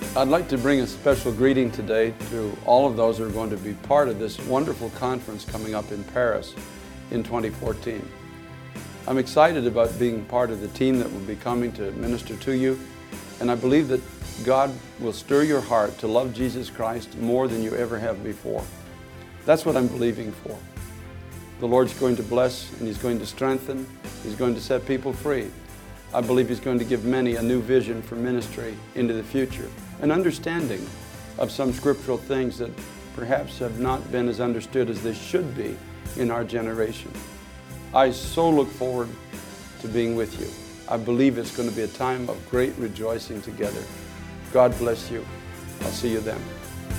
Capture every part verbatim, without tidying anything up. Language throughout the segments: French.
I'd like to bring a special greeting today to all of those who are going to be part of this wonderful conference coming up in Paris in twenty fourteen. I'm excited about being part of the team that will be coming to minister to you, and I believe that God will stir your heart to love Jesus Christ more than you ever have before. That's what I'm believing for. The Lord's going to bless and He's going to strengthen. He's going to set people free. I believe He's going to give many a new vision for ministry into the future, an understanding of some scriptural things that perhaps have not been as understood as they should be in our generation. I so look forward to being with you. I believe it's going to be a time of great rejoicing together. God bless you. I'll see you then.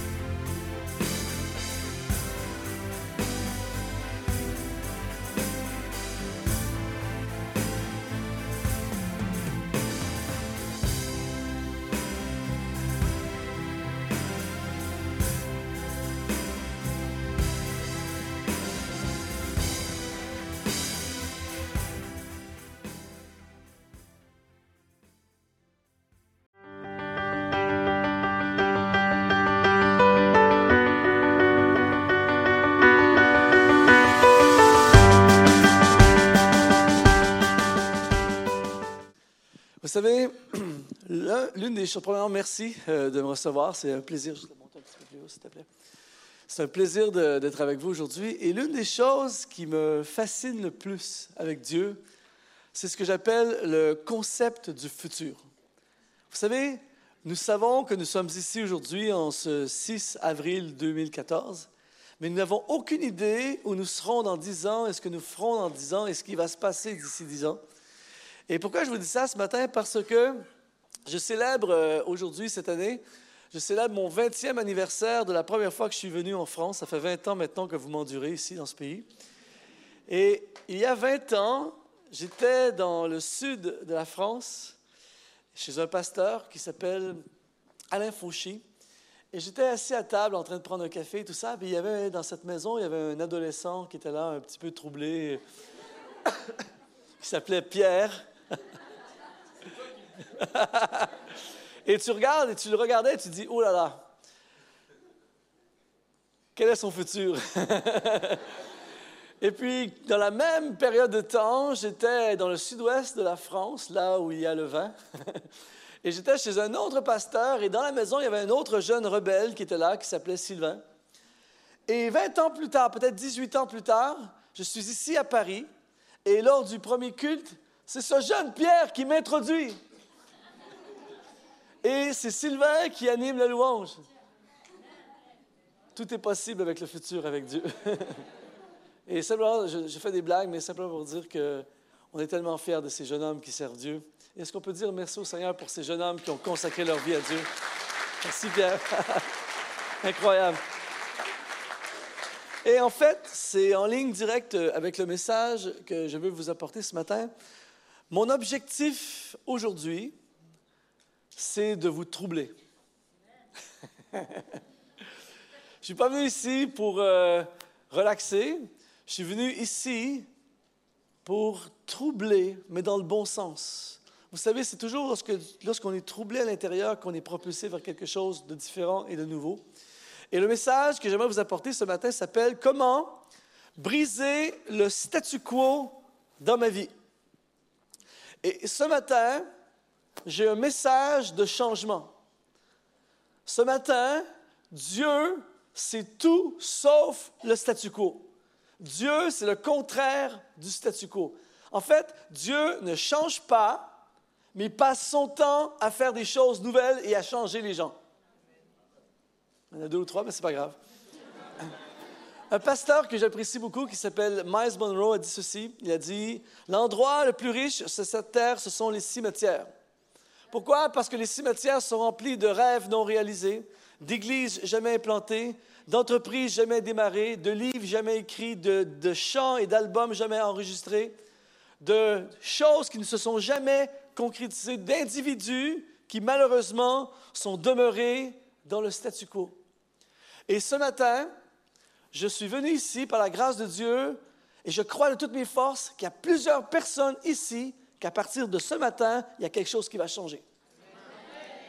Vous savez, l'une des choses, premièrement, merci euh, de me recevoir. C'est un plaisir. Je te monte un petit peu plus haut, s'il te plaît. C'est un plaisir de, d'être avec vous aujourd'hui. Et l'une des choses qui me fascine le plus avec Dieu, c'est ce que j'appelle le concept du futur. Vous savez, nous savons que nous sommes ici aujourd'hui en ce six avril deux mille quatorze, mais nous n'avons aucune idée où nous serons dans dix ans, et ce que nous ferons dans dix ans, et ce qui va se passer d'ici dix ans. Et pourquoi je vous dis ça ce matin? Parce que je célèbre euh, aujourd'hui, cette année, je célèbre mon vingtième anniversaire de la première fois que je suis venu en France. Ça fait vingt ans maintenant que vous m'endurez ici, dans ce pays. Et il y a vingt ans, j'étais dans le sud de la France, chez un pasteur qui s'appelle Alain Fauchy. Et j'étais assis à table en train de prendre un café et tout ça. Puis il y avait, dans cette maison, il y avait un adolescent qui était là, un petit peu troublé, qui s'appelait Pierre. Et tu regardes, et tu le regardais, et tu dis, oh là là, quel est son futur? Et puis, dans la même période de temps, j'étais dans le sud-ouest de la France, là où il y a le vin, et j'étais chez un autre pasteur, et dans la maison, il y avait un autre jeune rebelle qui était là, qui s'appelait Sylvain. Et vingt ans plus tard, peut-être dix-huit ans plus tard, je suis ici à Paris, et lors du premier culte, c'est ce jeune Pierre qui m'introduit. Et c'est Sylvain qui anime la louange. Tout est possible avec le futur, avec Dieu. Et simplement, je, je fais des blagues, mais simplement pour dire qu'on est tellement fiers de ces jeunes hommes qui servent Dieu. Et est-ce qu'on peut dire merci au Seigneur pour ces jeunes hommes qui ont consacré leur vie à Dieu? Merci Pierre. Incroyable. Et en fait, c'est en ligne directe avec le message que je veux vous apporter ce matin. Mon objectif aujourd'hui, c'est de vous troubler. Je ne suis pas venu ici pour euh, relaxer. Je suis venu ici pour troubler, mais dans le bon sens. Vous savez, c'est toujours lorsque, lorsqu'on est troublé à l'intérieur qu'on est propulsé vers quelque chose de différent et de nouveau. Et le message que j'aimerais vous apporter ce matin s'appelle « Comment briser le statu quo dans ma vie ». Et ce matin, j'ai un message de changement. Ce matin, Dieu, c'est tout sauf le statu quo. Dieu, c'est le contraire du statu quo. En fait, Dieu ne change pas, mais il passe son temps à faire des choses nouvelles et à changer les gens. Il y en a deux ou trois, mais c'est pas grave. Un pasteur que j'apprécie beaucoup, qui s'appelle Miles Monroe, a dit ceci. Il a dit « L'endroit le plus riche sur cette terre, ce sont les cimetières. » Pourquoi? Parce que les cimetières sont remplis de rêves non réalisés, d'églises jamais implantées, d'entreprises jamais démarrées, de livres jamais écrits, de, de chants et d'albums jamais enregistrés, de choses qui ne se sont jamais concrétisées, d'individus qui malheureusement sont demeurés dans le statu quo. Et ce matin, je suis venu ici par la grâce de Dieu et je crois de toutes mes forces qu'il y a plusieurs personnes ici qu'à partir de ce matin, il y a quelque chose qui va changer.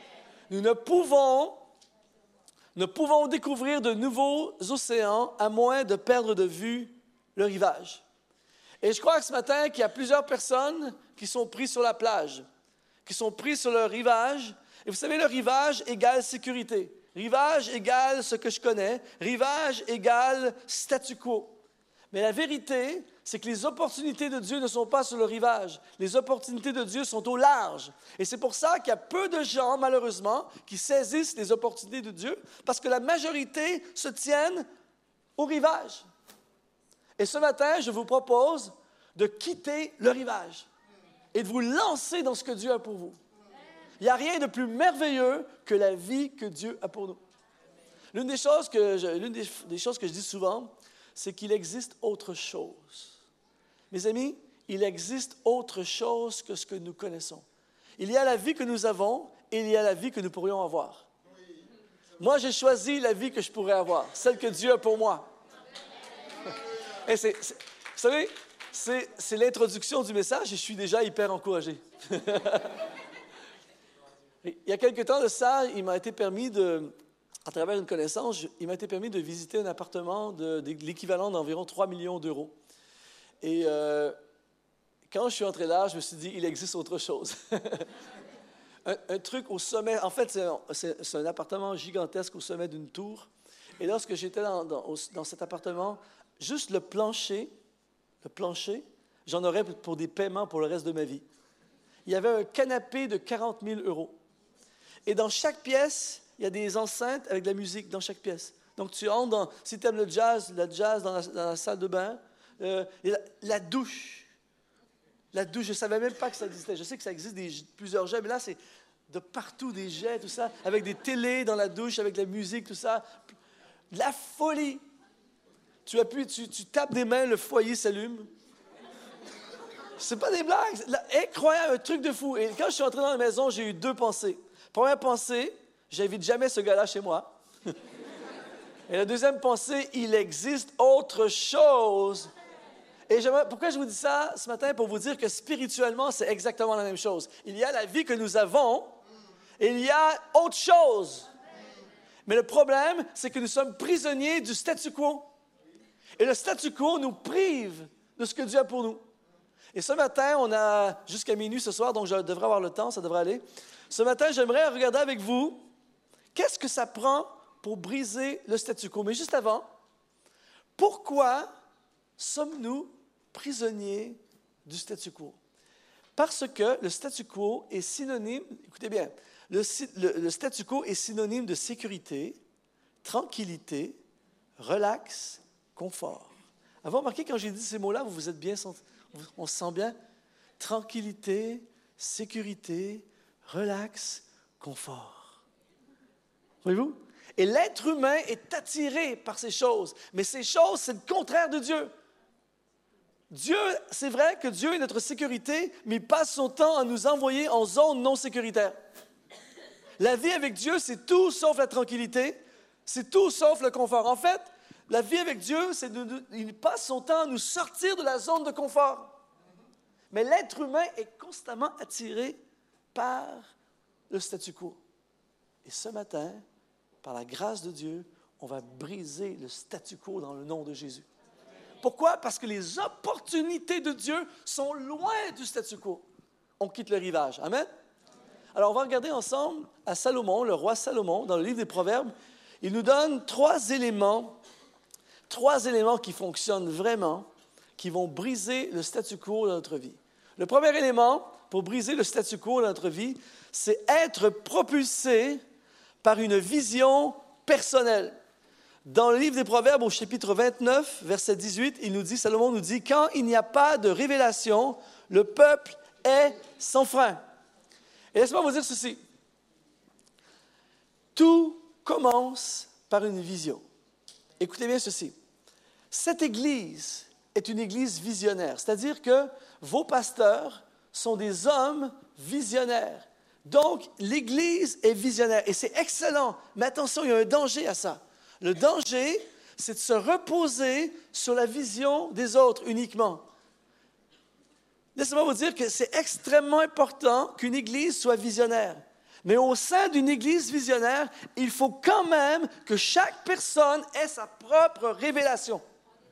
Nous ne pouvons, ne pouvons découvrir de nouveaux océans à moins de perdre de vue le rivage. Et je crois que ce matin, qu'il y a plusieurs personnes qui sont prises sur la plage, qui sont prises sur le rivage. Et vous savez, le rivage égale sécurité. Rivage égale ce que je connais. Rivage égale statu quo. Mais la vérité, c'est que les opportunités de Dieu ne sont pas sur le rivage. Les opportunités de Dieu sont au large. Et c'est pour ça qu'il y a peu de gens, malheureusement, qui saisissent les opportunités de Dieu, parce que la majorité se tiennent au rivage. Et ce matin, je vous propose de quitter le rivage et de vous lancer dans ce que Dieu a pour vous. Il n'y a rien de plus merveilleux que la vie que Dieu a pour nous. L'une des choses que je, l'une des, des choses que je dis souvent, c'est qu'il existe autre chose. Mes amis, il existe autre chose que ce que nous connaissons. Il y a la vie que nous avons et il y a la vie que nous pourrions avoir. Moi, j'ai choisi la vie que je pourrais avoir, celle que Dieu a pour moi. Et c'est, c'est, vous savez, c'est, c'est l'introduction du message et je suis déjà hyper encouragé. Il y a quelque temps de ça, il m'a été permis de, à travers une connaissance, il m'a été permis de visiter un appartement de, de l'équivalent d'environ trois millions d'euros. Et euh, quand je suis entré là, je me suis dit, il existe autre chose. un, un truc au sommet, en fait, c'est un, c'est, c'est un appartement gigantesque au sommet d'une tour. Et lorsque j'étais dans, dans, au, dans cet appartement, juste le plancher, le plancher, j'en aurais pour des paiements pour le reste de ma vie. Il y avait un canapé de quarante mille euros. Et dans chaque pièce, il y a des enceintes avec de la musique dans chaque pièce. Donc, tu entres dans, si tu aimes le jazz, le jazz dans la, dans la salle de bain, euh, la, la douche. La douche, je ne savais même pas que ça existait. Je sais que ça existe des, plusieurs jets, mais là, c'est de partout des jets, tout ça, avec des télés dans la douche, avec la musique, tout ça. La folie. Tu appuies, tu, tu tapes des mains, le foyer s'allume. C'est pas des blagues. Là, incroyable, un truc de fou. Et quand je suis entré dans la maison, j'ai eu deux pensées. Première pensée, j'invite jamais ce gars-là chez moi. Et la deuxième pensée, il existe autre chose. Et pourquoi je vous dis ça ce matin? Pour vous dire que spirituellement, c'est exactement la même chose. Il y a la vie que nous avons et il y a autre chose. Mais le problème, c'est que nous sommes prisonniers du statu quo. Et le statu quo nous prive de ce que Dieu a pour nous. Et ce matin, on a jusqu'à minuit ce soir, donc je devrais avoir le temps, ça devrait aller. Ce matin, j'aimerais regarder avec vous, qu'est-ce que ça prend pour briser le statu quo? Mais juste avant, pourquoi sommes-nous prisonniers du statu quo? Parce que le statu quo est synonyme, écoutez bien, le, le, le statu quo est synonyme de sécurité, tranquillité, relax, confort. Avez-vous remarqué quand j'ai dit ces mots-là, vous vous êtes bien senti? On se sent bien? Tranquillité, sécurité, relax, confort. Voyez-vous? Et l'être humain est attiré par ces choses. Mais ces choses, c'est le contraire de Dieu. Dieu, c'est vrai que Dieu est notre sécurité, mais il passe son temps à nous envoyer en zone non sécuritaire. La vie avec Dieu, c'est tout sauf la tranquillité, c'est tout sauf le confort. En fait, la vie avec Dieu, c'est de, de, il passe son temps à nous sortir de la zone de confort. Mais l'être humain est constamment attiré par le statu quo. Et ce matin, par la grâce de Dieu, on va briser le statu quo dans le nom de Jésus. Pourquoi? Parce que les opportunités de Dieu sont loin du statu quo. On quitte le rivage. Amen? Alors, on va regarder ensemble à Salomon, le roi Salomon, dans le livre des Proverbes. Il nous donne trois éléments, trois éléments qui fonctionnent vraiment, qui vont briser le statu quo de notre vie. Le premier élément pour briser le statu quo de notre vie, c'est être propulsé par une vision personnelle. Dans le livre des Proverbes, au chapitre vingt-neuf, verset dix-huit, il nous dit, Salomon nous dit, « Quand il n'y a pas de révélation, le peuple est sans frein. » Et laissez-moi vous dire ceci. Tout commence par une vision. Écoutez bien ceci. Cette Église est une Église visionnaire, c'est-à-dire que vos pasteurs sont des hommes visionnaires. Donc, l'Église est visionnaire et c'est excellent. Mais attention, il y a un danger à ça. Le danger, c'est de se reposer sur la vision des autres uniquement. Laissez-moi vous dire que c'est extrêmement important qu'une Église soit visionnaire. Mais au sein d'une église visionnaire, il faut quand même que chaque personne ait sa propre révélation.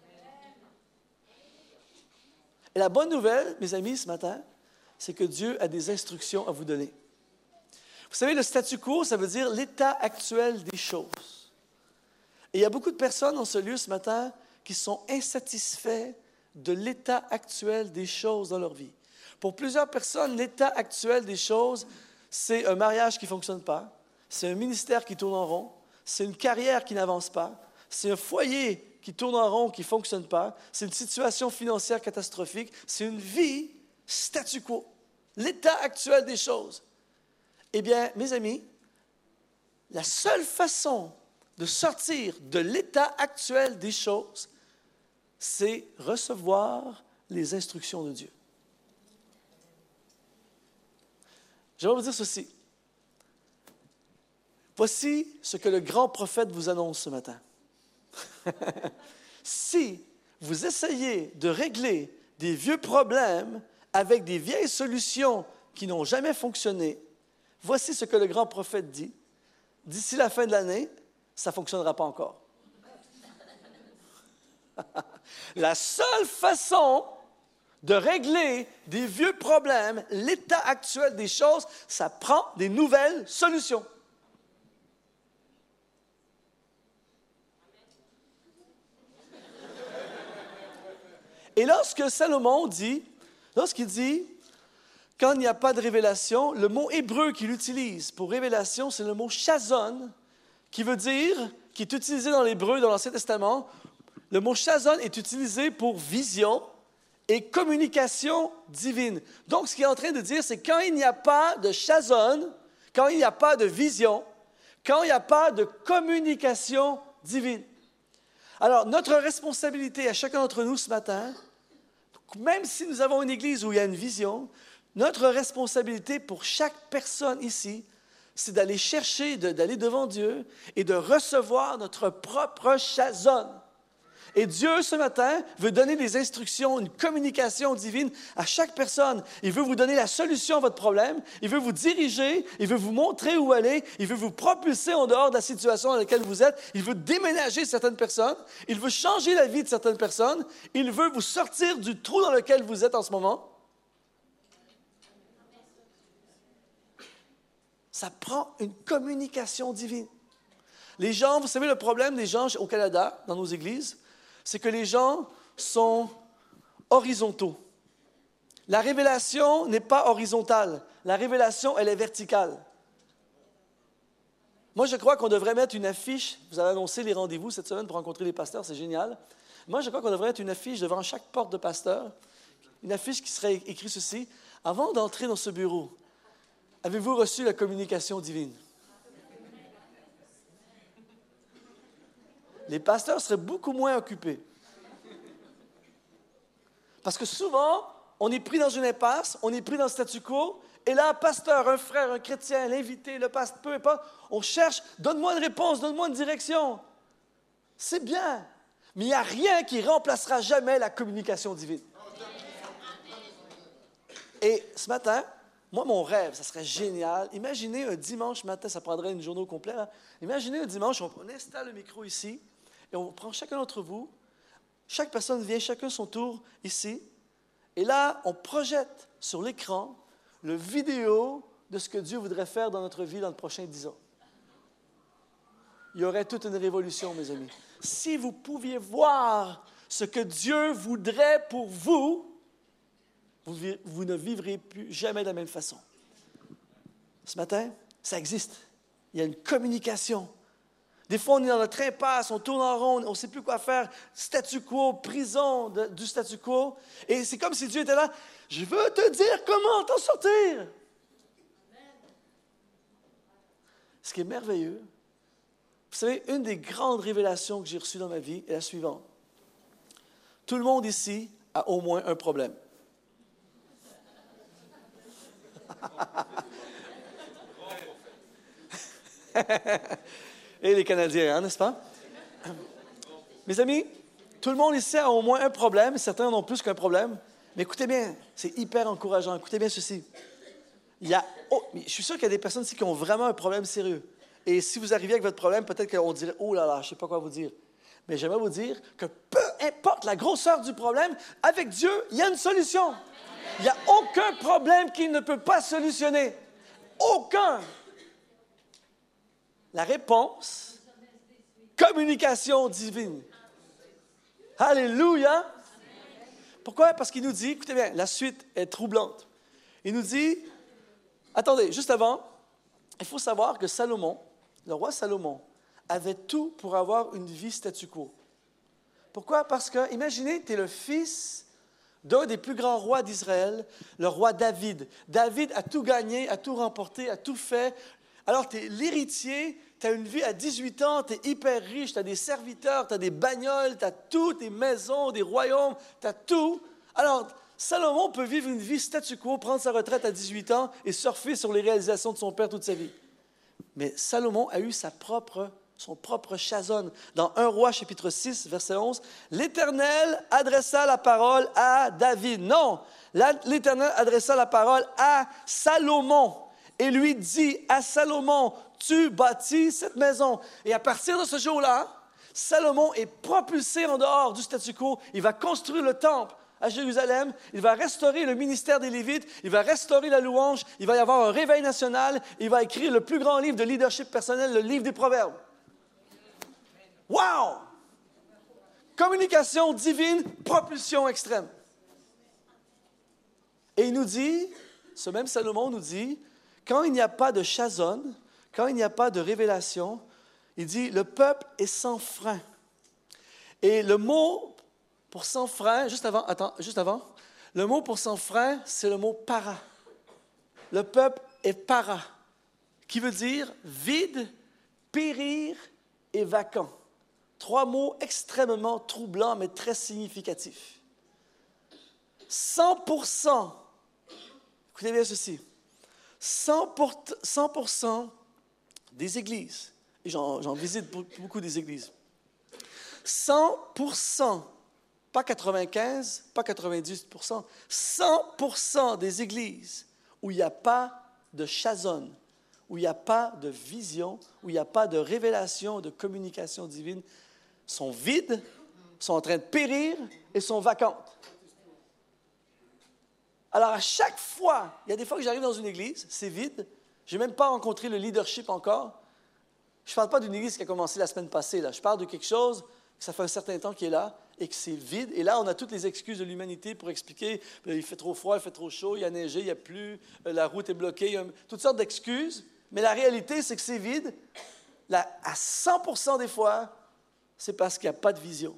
Et la bonne nouvelle, mes amis, ce matin, c'est que Dieu a des instructions à vous donner. Vous savez, le statu quo, ça veut dire l'état actuel des choses. Et il y a beaucoup de personnes dans ce lieu ce matin qui sont insatisfaits de l'état actuel des choses dans leur vie. Pour plusieurs personnes, l'état actuel des choses, c'est un mariage qui ne fonctionne pas, c'est un ministère qui tourne en rond, c'est une carrière qui n'avance pas, c'est un foyer qui tourne en rond, qui ne fonctionne pas, c'est une situation financière catastrophique, c'est une vie statu quo, l'état actuel des choses. Eh bien, mes amis, la seule façon de sortir de l'état actuel des choses, c'est recevoir les instructions de Dieu. J'aimerais vous dire ceci. Voici ce que le grand prophète vous annonce ce matin. Si vous essayez de régler des vieux problèmes avec des vieilles solutions qui n'ont jamais fonctionné, voici ce que le grand prophète dit. D'ici la fin de l'année, ça ne fonctionnera pas encore. La seule façon de régler des vieux problèmes, l'état actuel des choses, ça prend des nouvelles solutions. Et lorsque Salomon dit, lorsqu'il dit, quand il n'y a pas de révélation, le mot hébreu qu'il utilise pour révélation, c'est le mot chazon, qui veut dire, qui est utilisé dans l'hébreu, dans l'Ancien Testament. Le mot chazon est utilisé pour vision et communication divine. Donc, ce qu'il est en train de dire, c'est quand il n'y a pas de chazon, quand il n'y a pas de vision, quand il n'y a pas de communication divine. Alors, notre responsabilité à chacun d'entre nous ce matin, même si nous avons une église où il y a une vision, notre responsabilité pour chaque personne ici, c'est d'aller chercher, de, d'aller devant Dieu et de recevoir notre propre chazon. Et Dieu, ce matin, veut donner des instructions, une communication divine à chaque personne. Il veut vous donner la solution à votre problème. Il veut vous diriger. Il veut vous montrer où aller. Il veut vous propulser en dehors de la situation dans laquelle vous êtes. Il veut déménager certaines personnes. Il veut changer la vie de certaines personnes. Il veut vous sortir du trou dans lequel vous êtes en ce moment. Ça prend une communication divine. Les gens, vous savez, le problème des gens au Canada, dans nos églises, c'est que les gens sont horizontaux. La révélation n'est pas horizontale. La révélation, elle est verticale. Moi, je crois qu'on devrait mettre une affiche. Vous avez annoncé les rendez-vous cette semaine pour rencontrer les pasteurs, c'est génial. Moi, je crois qu'on devrait mettre une affiche devant chaque porte de pasteur. Une affiche qui serait écrite ceci. Avant d'entrer dans ce bureau, avez-vous reçu la communication divine? Les pasteurs seraient beaucoup moins occupés. Parce que souvent, on est pris dans une impasse, on est pris dans le statu quo, et là, un pasteur, un frère, un chrétien, l'invité, le pasteur, peu importe, on cherche, donne-moi une réponse, donne-moi une direction. C'est bien, mais il n'y a rien qui remplacera jamais la communication divine. Et ce matin, moi, mon rêve, ça serait génial. Imaginez un dimanche matin, ça prendrait une journée au complet. Hein? Imaginez un dimanche, on installe le micro ici, et on prend chacun d'entre vous. Chaque personne vient, chacun son tour ici. Et là, on projette sur l'écran le vidéo de ce que Dieu voudrait faire dans notre vie dans les prochains dix ans. Il y aurait toute une révolution, mes amis. Si vous pouviez voir ce que Dieu voudrait pour vous, vous, vous ne vivrez plus jamais de la même façon. Ce matin, ça existe. Il y a une communication. Des fois, on est dans notre impasse, on tourne en rond, on ne sait plus quoi faire. Statu quo, prison de, du statu quo. Et c'est comme si Dieu était là. Je veux te dire comment t'en sortir. Ce qui est merveilleux, vous savez, une des grandes révélations que j'ai reçues dans ma vie est la suivante. Tout le monde ici a au moins un problème. Et les Canadiens, hein, n'est-ce pas? Mes amis, tout le monde ici a au moins un problème. Certains en ont plus qu'un problème. Mais écoutez bien, c'est hyper encourageant. Écoutez bien ceci. Il y a oh, mais je suis sûr qu'il y a des personnes ici qui ont vraiment un problème sérieux. Et si vous arrivez avec votre problème, peut-être qu'on dirait, oh là là, je ne sais pas quoi vous dire. Mais j'aimerais vous dire que peu importe la grosseur du problème, avec Dieu, il y a une solution. Il n'y a aucun problème qu'il ne peut pas solutionner. Aucun. La réponse, communication divine. Alléluia. Pourquoi? Parce qu'il nous dit, écoutez bien, la suite est troublante. Il nous dit, attendez, juste avant, il faut savoir que Salomon, le roi Salomon, avait tout pour avoir une vie statu quo. Pourquoi? Parce que, imaginez, tu es le fils d'un des plus grands rois d'Israël, le roi David. David a tout gagné, a tout remporté, a tout fait. Alors, tu es l'héritier, tu as une vie à dix-huit ans, tu es hyper riche, tu as des serviteurs, tu as des bagnoles, tu as tout, des maisons, des royaumes, tu as tout. Alors, Salomon peut vivre une vie statu quo, prendre sa retraite à dix-huit ans et surfer sur les réalisations de son père toute sa vie. Mais Salomon a eu sa propre, son propre Chazon. Dans un roi, chapitre six, verset onze, « L'Éternel adressa la parole à David. » Non, l'Éternel adressa la parole à Salomon et lui dit à Salomon, « Tu bâtis cette maison. » Et à partir de ce jour-là, Salomon est propulsé en dehors du statu quo. Il va construire le temple à Jérusalem, il va restaurer le ministère des Lévites, il va restaurer la louange, il va y avoir un réveil national, il va écrire le plus grand livre de leadership personnel, le livre des Proverbes. Wow! Communication divine, propulsion extrême. Et il nous dit, ce même Salomon nous dit, quand il n'y a pas de Chazon, quand il n'y a pas de révélation, il dit, le peuple est sans frein. Et le mot pour sans frein, juste avant, attends, juste avant, le mot pour sans frein, c'est le mot para. Le peuple est para, qui veut dire vide, périr et vacant. Trois mots extrêmement troublants, mais très significatifs. cent pour cent, écoutez bien ceci, cent pour cent des églises, et j'en, j'en visite beaucoup des églises, cent pour cent, pas quatre-vingt-quinze, pas quatre-vingt-dix pour cent, cent pour cent des églises où il n'y a pas de chazon, où il n'y a pas de vision, où il n'y a pas de révélation, de communication divine, sont vides, sont en train de périr et sont vacantes. Alors, à chaque fois, il y a des fois que j'arrive dans une église, c'est vide, je n'ai même pas rencontré le leadership encore. Je ne parle pas d'une église qui a commencé la semaine passée, là. Je parle de quelque chose que ça fait un certain temps qui est là et que c'est vide. Et là, on a toutes les excuses de l'humanité pour expliquer euh, il fait trop froid, il fait trop chaud, il y a neigé, il n'y a plus, euh, la route est bloquée, il y a toutes sortes d'excuses. Mais la réalité, c'est que c'est vide. Là, à cent pour cent des fois, c'est parce qu'il n'y a pas de vision.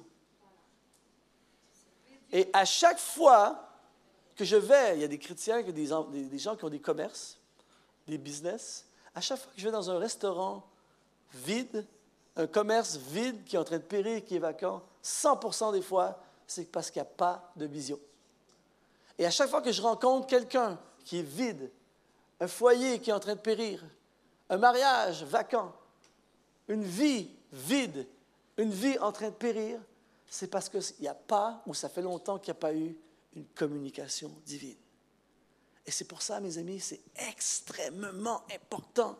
Et à chaque fois que je vais, il y a des chrétiens, des, des, des gens qui ont des commerces, des business. À chaque fois que je vais dans un restaurant vide, un commerce vide qui est en train de périr, qui est vacant, cent pour cent des fois, c'est parce qu'il n'y a pas de vision. Et à chaque fois que je rencontre quelqu'un qui est vide, un foyer qui est en train de périr, un mariage vacant, une vie vide, une vie en train de périr, c'est parce qu'il n'y a pas, ou ça fait longtemps qu'il n'y a pas eu, une communication divine. Et c'est pour ça, mes amis, c'est extrêmement important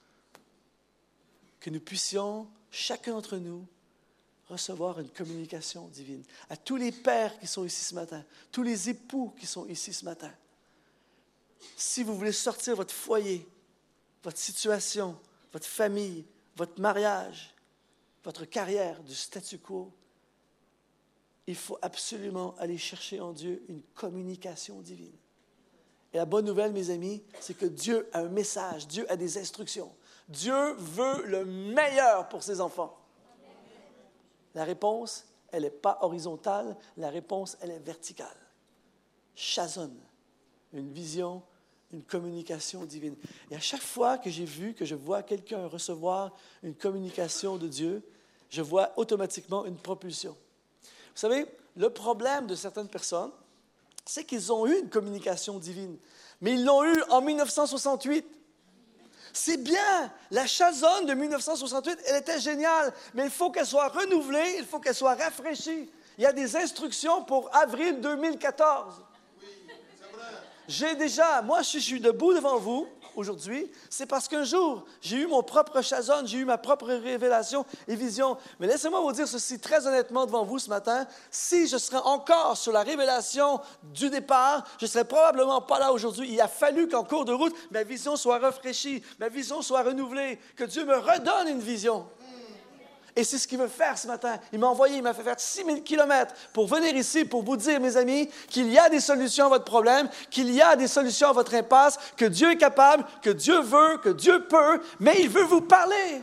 que nous puissions, chacun d'entre nous, recevoir une communication divine. À tous les pères qui sont ici ce matin, tous les époux qui sont ici ce matin, si vous voulez sortir votre foyer, votre situation, votre famille, votre mariage, votre carrière du statu quo, il faut absolument aller chercher en Dieu une communication divine. Et la bonne nouvelle, mes amis, c'est que Dieu a un message, Dieu a des instructions. Dieu veut le meilleur pour ses enfants. La réponse, elle n'est pas horizontale, la réponse, elle est verticale. Chazon, une vision, une communication divine. Et à chaque fois que j'ai vu, que je vois quelqu'un recevoir une communication de Dieu, je vois automatiquement une propulsion. Vous savez, le problème de certaines personnes, c'est qu'ils ont eu une communication divine, mais ils l'ont eue en dix-neuf cent soixante-huit. C'est bien, la Chazon de dix-neuf cent soixante-huit, elle était géniale, mais il faut qu'elle soit renouvelée, il faut qu'elle soit rafraîchie. Il y a des instructions pour avril deux mille quatorze. Oui, c'est vrai. J'ai déjà, moi je suis debout devant vous, aujourd'hui, c'est parce qu'un jour, j'ai eu mon propre chazon, j'ai eu ma propre révélation et vision. Mais laissez-moi vous dire ceci très honnêtement devant vous ce matin. Si je serais encore sur la révélation du départ, je ne serais probablement pas là aujourd'hui. Il a fallu qu'en cours de route, ma vision soit rafraîchie, ma vision soit renouvelée, que Dieu me redonne une vision. Et c'est ce qu'il veut faire ce matin. Il m'a envoyé, il m'a fait faire six mille kilomètres pour venir ici, pour vous dire, mes amis, qu'il y a des solutions à votre problème, qu'il y a des solutions à votre impasse, que Dieu est capable, que Dieu veut, que Dieu peut, mais il veut vous parler.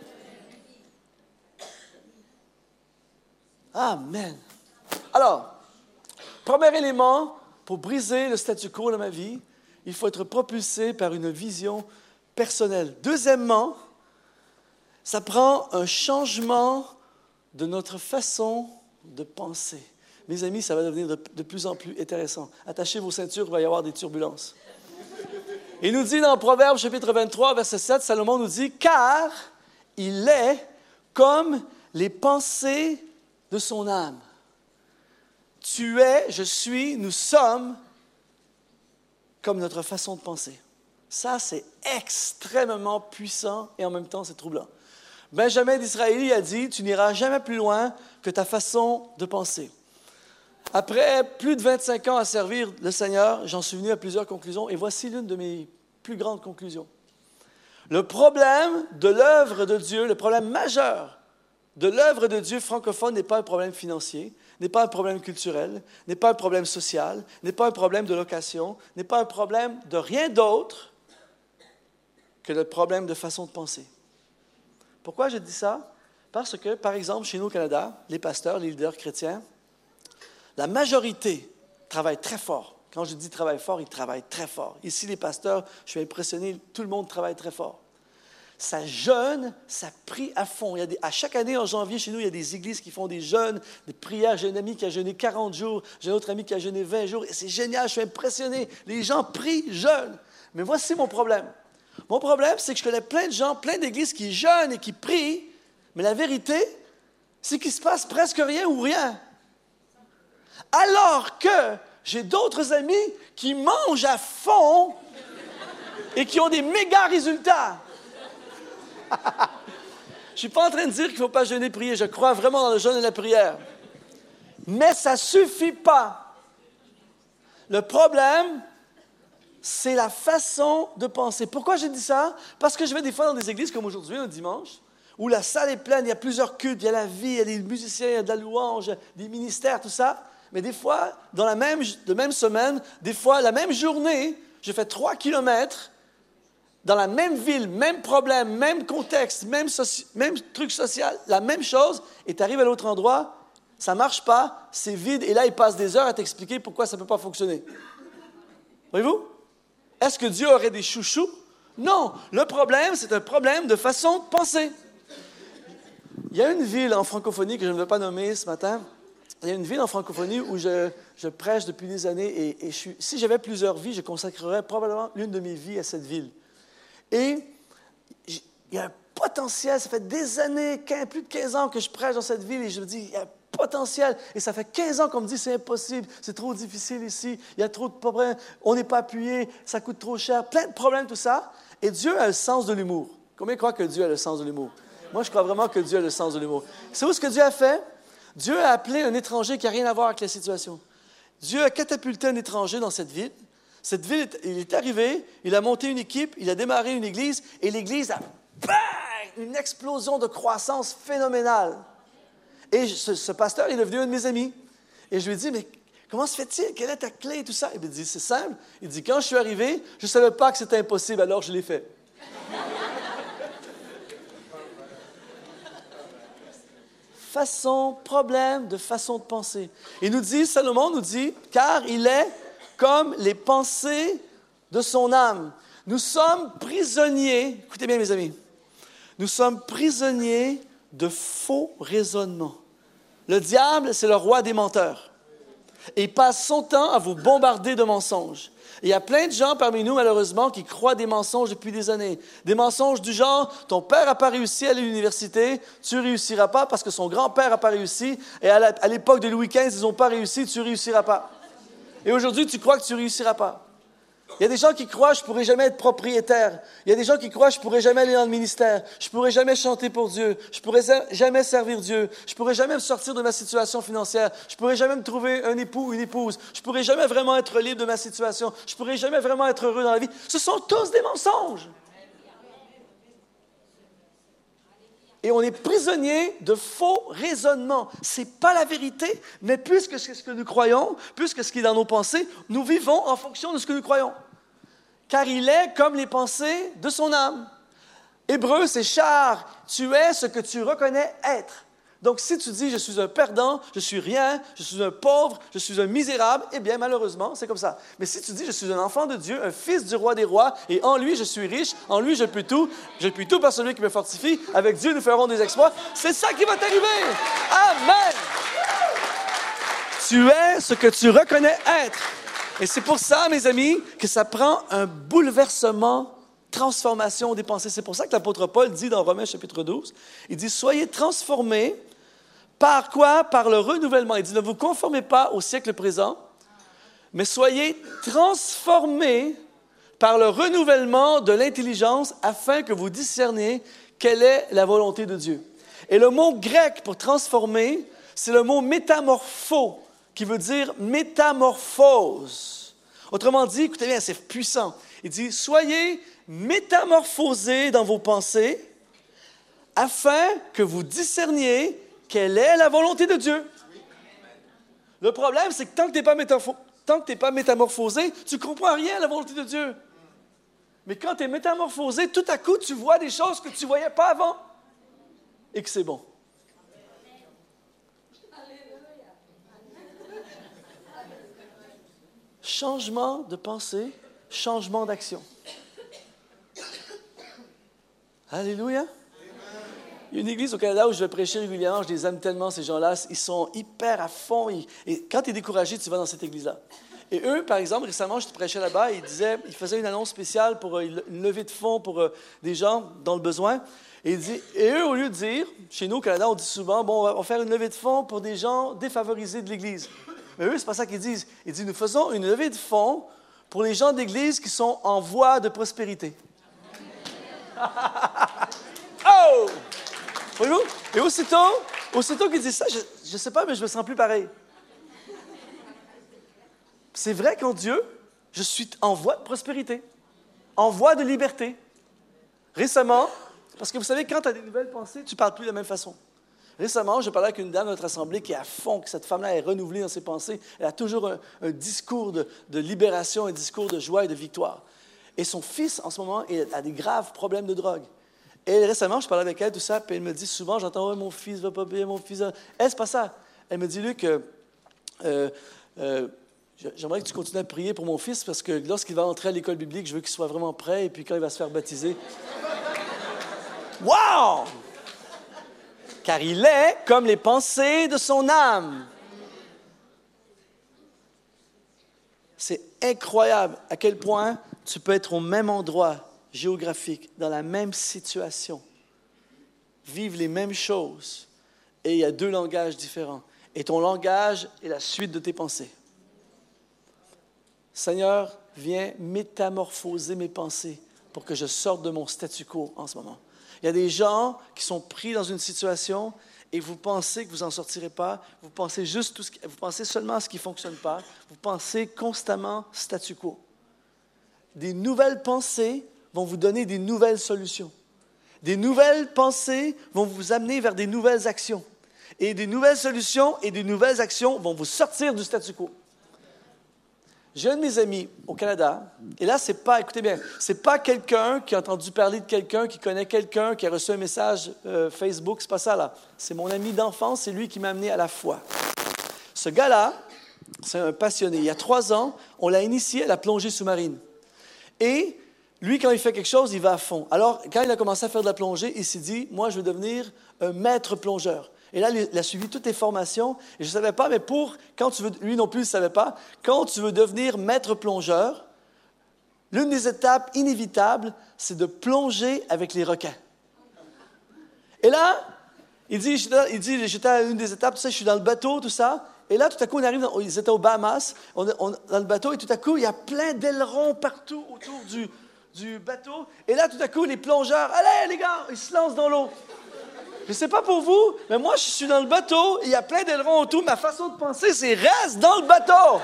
Amen. Alors, premier élément, pour briser le statu quo de ma vie, il faut être propulsé par une vision personnelle. Deuxièmement, ça prend un changement de notre façon de penser. Mes amis, ça va devenir de, de plus en plus intéressant. Attachez vos ceintures, il va y avoir des turbulences. Il nous dit dans Proverbes chapitre vingt-trois, verset sept, Salomon nous dit « Car il est comme les pensées de son âme. Tu es, je suis, nous sommes comme notre façon de penser. » Ça, c'est extrêmement puissant et en même temps, c'est troublant. Benjamin d'Israël a dit, tu n'iras jamais plus loin que ta façon de penser. Après plus de vingt-cinq ans à servir le Seigneur, j'en suis venu à plusieurs conclusions et voici l'une de mes plus grandes conclusions. Le problème de l'œuvre de Dieu, le problème majeur de l'œuvre de Dieu francophone n'est pas un problème financier, n'est pas un problème culturel, n'est pas un problème social, n'est pas un problème de location, n'est pas un problème de rien d'autre que le problème de façon de penser. Pourquoi je dis ça? Parce que, par exemple, chez nous au Canada, les pasteurs, les leaders chrétiens, la majorité travaille très fort. Quand je dis travaille fort, ils travaillent très fort. Ici, les pasteurs, je suis impressionné, tout le monde travaille très fort. Ça jeûne, ça prie à fond. Il y a des, à chaque année, en janvier, chez nous, il y a des églises qui font des jeûnes, des prières. J'ai un ami qui a jeûné quarante jours, j'ai un autre ami qui a jeûné vingt jours, et c'est génial, je suis impressionné. Les gens prient, jeûnent. Mais voici mon problème. Mon problème, c'est que je connais plein de gens, plein d'églises qui jeûnent et qui prient, mais la vérité, c'est qu'il se passe presque rien ou rien. Alors que j'ai d'autres amis qui mangent à fond et qui ont des méga résultats. Je ne suis pas en train de dire qu'il ne faut pas jeûner et prier. Je crois vraiment dans le jeûne et la prière. Mais ça ne suffit pas. Le problème, c'est la façon de penser. Pourquoi je dis ça? Parce que je vais des fois dans des églises comme aujourd'hui, un dimanche, où la salle est pleine, il y a plusieurs cultes, il y a la vie, il y a des musiciens, il y a de la louange, des ministères, tout ça. Mais des fois, dans la même, la même semaine, des fois, la même journée, je fais trois kilomètres dans la même ville, même problème, même contexte, même, soci- même truc social, la même chose, et tu arrives à l'autre endroit, ça ne marche pas, c'est vide, et là, il passe des heures à t'expliquer pourquoi ça ne peut pas fonctionner. Voyez-vous? Est-ce que Dieu aurait des chouchous? Non. Le problème, c'est un problème de façon de penser. Il y a une ville en francophonie que je ne veux pas nommer ce matin. Il y a une ville en francophonie où je, je prêche depuis des années et, et je suis, si j'avais plusieurs vies, je consacrerais probablement l'une de mes vies à cette ville. Et il y a un potentiel, ça fait des années, quinze, plus de quinze ans que je prêche dans cette ville et je me dis, il y a un potentiel. Et ça fait quinze ans qu'on me dit, c'est impossible, c'est trop difficile ici, il y a trop de problèmes, on n'est pas appuyé, ça coûte trop cher, plein de problèmes, tout ça. Et Dieu a le sens de l'humour. Combien croient que Dieu a le sens de l'humour? Moi, je crois vraiment que Dieu a le sens de l'humour. C'est où ce que Dieu a fait? Dieu a appelé un étranger qui n'a rien à voir avec la situation. Dieu a catapulté un étranger dans cette ville. Cette ville, il est arrivé, il a monté une équipe, il a démarré une église, et l'église a bang, une explosion de croissance phénoménale. Et ce, ce pasteur est devenu un de mes amis. Et je lui ai dit, mais comment se fait-il? Quelle est ta clé et tout ça? Il me dit, c'est simple. Il dit, quand je suis arrivé, je ne savais pas que c'était impossible, alors je l'ai fait. Façon, problème de façon de penser. Il nous dit, Salomon nous dit, car il est comme les pensées de son âme. Nous sommes prisonniers, écoutez bien mes amis, nous sommes prisonniers de faux raisonnements. Le diable, c'est le roi des menteurs. Et il passe son temps à vous bombarder de mensonges. Et il y a plein de gens parmi nous, malheureusement, qui croient des mensonges depuis des années. Des mensonges du genre, ton père n'a pas réussi à l'université, tu ne réussiras pas parce que son grand-père n'a pas réussi. Et à, la, à l'époque de Louis quinze, ils n'ont pas réussi, tu ne réussiras pas. Et aujourd'hui, tu crois que tu ne réussiras pas. Il y a des gens qui croient que je ne pourrai jamais être propriétaire. Il y a des gens qui croient que je ne pourrai jamais aller dans le ministère. Je ne pourrai jamais chanter pour Dieu. Je ne pourrai jamais servir Dieu. Je ne pourrai jamais me sortir de ma situation financière. Je ne pourrai jamais me trouver un époux ou une épouse. Je ne pourrai jamais vraiment être libre de ma situation. Je ne pourrai jamais vraiment être heureux dans la vie. Ce sont tous des mensonges. Et on est prisonnier de faux raisonnements. Ce n'est pas la vérité, mais puisque c'est ce que nous croyons, puisque ce qui est dans nos pensées, nous vivons en fonction de ce que nous croyons. Car il est comme les pensées de son âme. Hébreu, c'est char. Tu es ce que tu reconnais être. Donc, si tu dis « je suis un perdant, je suis rien, je suis un pauvre, je suis un misérable », eh bien, malheureusement, c'est comme ça. Mais si tu dis « je suis un enfant de Dieu, un fils du roi des rois, et en lui, je suis riche, en lui, je peux tout, je puis tout par celui qui me fortifie, avec Dieu, nous ferons des exploits », c'est ça qui va t'arriver. Amen! Tu es ce que tu reconnais être. Et c'est pour ça, mes amis, que ça prend un bouleversement, transformation des pensées. C'est pour ça que l'apôtre Paul dit dans Romains chapitre douze, il dit « Soyez transformés » par quoi? Par le renouvellement. Il dit « Ne vous conformez pas au siècle présent, mais soyez transformés par le renouvellement de l'intelligence afin que vous discerniez quelle est la volonté de Dieu. » Et le mot grec pour transformer, c'est le mot métamorpho, qui veut dire métamorphose. Autrement dit, écoutez bien, c'est puissant. Il dit « Soyez métamorphosés dans vos pensées afin que vous discerniez quelle est la volonté de Dieu. » Le problème, c'est que tant que tu n'es pas, métamorpho- tant que tu n'es pas métamorphosé, tu ne comprends rien à la volonté de Dieu. Mais quand tu es métamorphosé, tout à coup, tu vois des choses que tu ne voyais pas avant et que c'est bon. Changement de pensée, changement d'action. Alléluia. Il y a une église au Canada où je vais prêcher régulièrement. Je les aime tellement, ces gens-là. Ils sont hyper à fond. Ils, et quand tu es découragé, tu vas dans cette église-là. Et eux, par exemple, récemment, je prêchais là-bas. Ils disaient, ils faisaient une annonce spéciale pour une levée de fonds pour euh, des gens dans le besoin. Et, ils disaient, et eux, au lieu de dire, chez nous au Canada, on dit souvent, bon, on va faire une levée de fonds pour des gens défavorisés de l'église. Mais eux, c'est pas ça qu'ils disent. Ils disent, nous faisons une levée de fonds pour les gens d'église qui sont en voie de prospérité. Oh! Voyez-vous? Et aussitôt, aussitôt qu'ils disent ça, je ne sais pas, mais je me sens plus pareil. C'est vrai qu'en Dieu, je suis en voie de prospérité, en voie de liberté. Récemment, parce que vous savez, quand tu as des nouvelles pensées, tu ne parles plus de la même façon. Récemment, je parlais avec une dame de notre assemblée qui est à fond, que cette femme-là est renouvelée dans ses pensées. Elle a toujours un, un discours de, de libération, un discours de joie et de victoire. Et son fils, en ce moment, a des graves problèmes de drogue. Et récemment, je parlais avec elle, tout ça, puis elle me dit souvent, j'entends, oh, mon fils va pas bien, mon fils va... Elle, c'est pas ça. Elle me dit, Luc, euh, euh, euh, j'aimerais que tu continues à prier pour mon fils, parce que lorsqu'il va entrer à l'école biblique, je veux qu'il soit vraiment prêt, et puis quand il va se faire baptiser... Wow! Car il est comme les pensées de son âme. C'est incroyable à quel point tu peux être au même endroit géographique, dans la même situation, vivre les mêmes choses, et il y a deux langages différents. Et ton langage est la suite de tes pensées. Seigneur, viens métamorphoser mes pensées pour que je sorte de mon statu quo en ce moment. Il y a des gens qui sont pris dans une situation et vous pensez que vous n'en sortirez pas, vous pensez juste tout ce qui, vous pensez seulement à ce qui ne fonctionne pas, vous pensez constamment statu quo. Des nouvelles pensées vont vous donner des nouvelles solutions. Des nouvelles pensées vont vous amener vers des nouvelles actions. Et des nouvelles solutions et des nouvelles actions vont vous sortir du statu quo. J'ai un de mes amis au Canada, et là, c'est pas, écoutez bien, c'est pas quelqu'un qui a entendu parler de quelqu'un, qui connaît quelqu'un, qui a reçu un message euh, Facebook, c'est pas ça, là. C'est mon ami d'enfance, c'est lui qui m'a amené à la foi. Ce gars-là, c'est un passionné. Il y a trois ans, on l'a initié à la plongée sous-marine. Et lui, quand il fait quelque chose, il va à fond. Alors, quand il a commencé à faire de la plongée, il s'est dit, moi, je veux devenir un maître plongeur. Et là, il a suivi toutes les formations. Et je ne savais pas, mais pour, quand tu veux, lui non plus, il ne savait pas, quand tu veux devenir maître plongeur, l'une des étapes inévitables, c'est de plonger avec les requins. Et là, il dit, il dit j'étais à une des étapes, tu sais, je suis dans le bateau, tout ça, Et là, tout à coup, on arrive, dans, ils étaient aux Bahamas, on, on, dans le bateau, et tout à coup, il y a plein d'ailerons partout autour du, du bateau. Et là, tout à coup, les plongeurs, allez les gars, ils se lancent dans l'eau. Je ne sais pas pour vous, mais moi, je suis dans le bateau, et il y a plein d'ailerons autour. Ma façon de penser, c'est reste dans le bateau.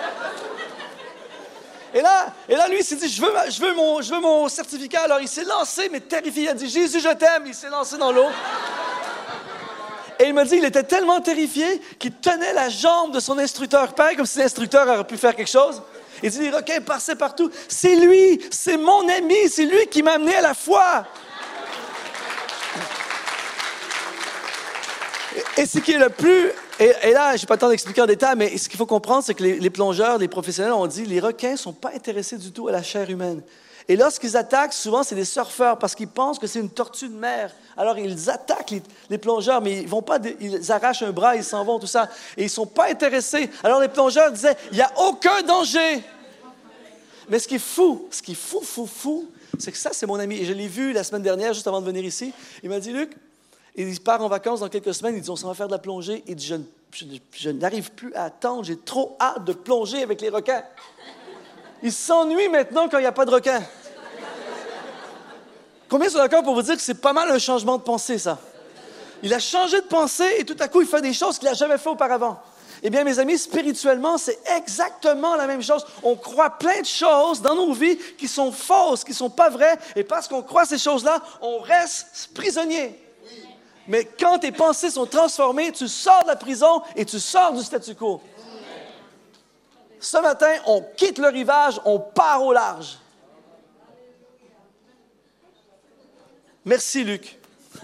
Et là, et là, lui, il s'est dit, je veux, ma, je, veux mon, je veux mon certificat. Alors, il s'est lancé, mais terrifié. Il a dit, Jésus, je t'aime. Il s'est lancé dans l'eau. Et il m'a dit qu'il était tellement terrifié qu'il tenait la jambe de son instructeur. Pareil, comme si l'instructeur aurait pu faire quelque chose. Il dit, les requins passaient partout. C'est lui, c'est mon ami, c'est lui qui m'a amené à la foi. Et ce qui est le plus... Et, et là, je n'ai pas le temps d'expliquer en détail, mais ce qu'il faut comprendre, c'est que les, les plongeurs, les professionnels ont dit les requins ne sont pas intéressés du tout à la chair humaine. Et lorsqu'ils attaquent, souvent, c'est des surfeurs parce qu'ils pensent que c'est une tortue de mer. Alors, ils attaquent les, les plongeurs, mais ils vont pas, ils arrachent un bras, ils s'en vont, tout ça. Et ils ne sont pas intéressés. Alors, les plongeurs disaient, il n'y a aucun danger. Mais ce qui est fou, ce qui est fou, fou, fou, c'est que ça, c'est mon ami. Et je l'ai vu la semaine dernière, juste avant de venir ici. Il m'a dit, Luc, il part en vacances dans quelques semaines. Il dit, on s'en va faire de la plongée. Il dit, je, je, je n'arrive plus à attendre. J'ai trop hâte de plonger avec les requins. Il s'ennuie maintenant quand il n'y a pas de requins. Combien sont d'accord pour vous dire que c'est pas mal un changement de pensée, ça? Il a changé de pensée et tout à coup, il fait des choses qu'il n'a jamais fait auparavant. Eh bien, mes amis, spirituellement, c'est exactement la même chose. On croit plein de choses dans nos vies qui sont fausses, qui ne sont pas vraies. Et parce qu'on croit ces choses-là, on reste prisonnier. Mais quand tes pensées sont transformées, tu sors de la prison et tu sors du statu quo. Ce matin, on quitte le rivage, on part au large. Merci, Luc.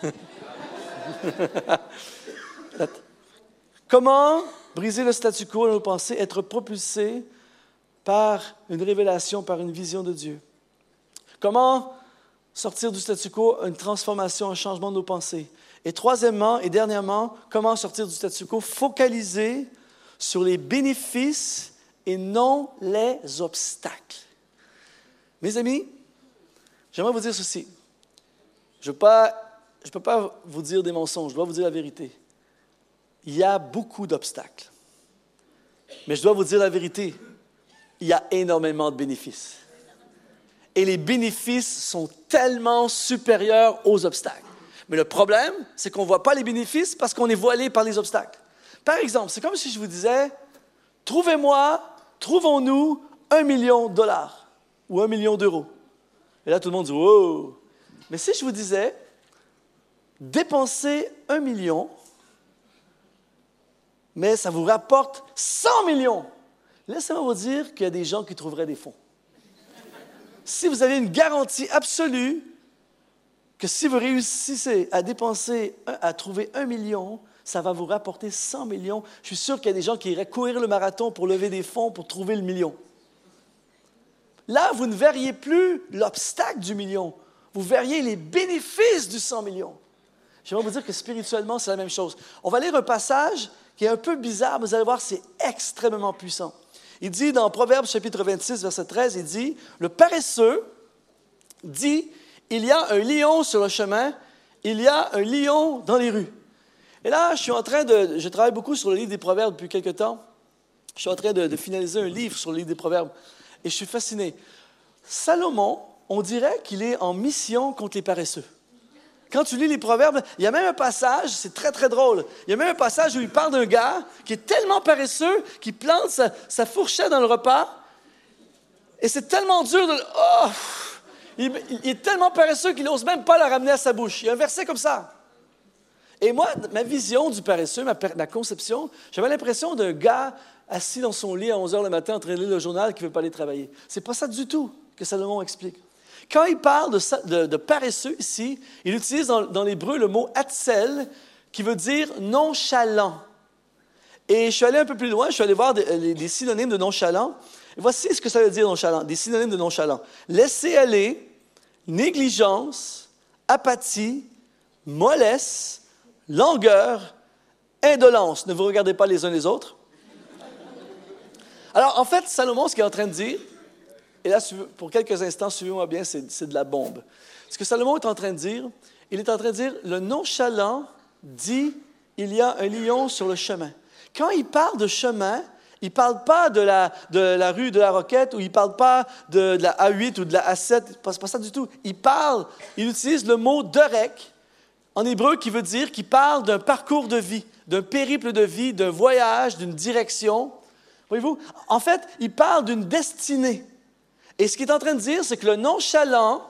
Comment briser le statu quo dans nos pensées, être propulsé par une révélation, par une vision de Dieu? Comment sortir du statu quo, une transformation, un changement de nos pensées? Et troisièmement et dernièrement, comment sortir du statu quo? Focaliser sur les bénéfices et non les obstacles. Mes amis, j'aimerais vous dire ceci. Je ne peux pas, je peux pas vous dire des mensonges, je dois vous dire la vérité. Il y a beaucoup d'obstacles. Mais je dois vous dire la vérité, il y a énormément de bénéfices. Et les bénéfices sont tellement supérieurs aux obstacles. Mais le problème, c'est qu'on ne voit pas les bénéfices parce qu'on est voilé par les obstacles. Par exemple, c'est comme si je vous disais, trouvez-moi, trouvons-nous un million de dollars ou un million d'euros. Et là, tout le monde dit, wow! Mais si je vous disais, dépensez un million, mais ça vous rapporte cent millions, laissez-moi vous dire qu'il y a des gens qui trouveraient des fonds. Si vous avez une garantie absolue que si vous réussissez à dépenser, à trouver un million, ça va vous rapporter cent millions, je suis sûr qu'il y a des gens qui iraient courir le marathon pour lever des fonds pour trouver le million. Là, vous ne verriez plus l'obstacle du million. Vous verriez les bénéfices du cent millions. J'aimerais vous dire que spirituellement, c'est la même chose. On va lire un passage qui est un peu bizarre, mais vous allez voir, c'est extrêmement puissant. Il dit dans Proverbes chapitre vingt-six, verset treize, il dit, « Le paresseux dit, il y a un lion sur le chemin, il y a un lion dans les rues. » Et là, je suis en train de... Je travaille beaucoup sur le livre des Proverbes depuis quelque temps. Je suis en train de, de finaliser un livre sur le livre des Proverbes. Et je suis fasciné. Salomon, on dirait qu'il est en mission contre les paresseux. Quand tu lis les Proverbes, il y a même un passage, c'est très, très drôle, il y a même un passage où il parle d'un gars qui est tellement paresseux qu'il plante sa, sa fourchette dans le repas. Et c'est tellement dur de... Oh! Il, il est tellement paresseux qu'il n'ose même pas la ramener à sa bouche. Il y a un verset comme ça. Et moi, ma vision du paresseux, ma, ma conception, j'avais l'impression d'un gars assis dans son lit à onze heures le matin en train de lire le journal qui ne veut pas aller travailler. C'est pas ça du tout que Salomon explique. Quand il parle de, de, de paresseux ici, il utilise dans, dans l'hébreu le mot « hatzel » qui veut dire « nonchalant ». Et je suis allé un peu plus loin, je suis allé voir des, les, les synonymes de « nonchalant ». Et voici ce que ça veut dire « nonchalant », des synonymes de « nonchalant ». Laisser aller, négligence, apathie, mollesse, langueur, indolence. Ne vous regardez pas les uns les autres. Alors, en fait, Salomon, ce qu'il est en train de dire, et là, pour quelques instants, suivez-moi bien, c'est, c'est de la bombe. Ce que Salomon est en train de dire, il est en train de dire, le nonchalant dit, il y a un lion sur le chemin. Quand il parle de chemin, il ne parle pas de la, de la rue de la Roquette ou il ne parle pas de, de la A huit ou de la A sept. Ce n'est pas, pas ça du tout. Il parle, il utilise le mot derek en hébreu qui veut dire qu'il parle d'un parcours de vie, d'un périple de vie, d'un voyage, d'une direction. Voyez-vous? En fait, il parle d'une destinée. Et ce qu'il est en train de dire, c'est que le nonchalant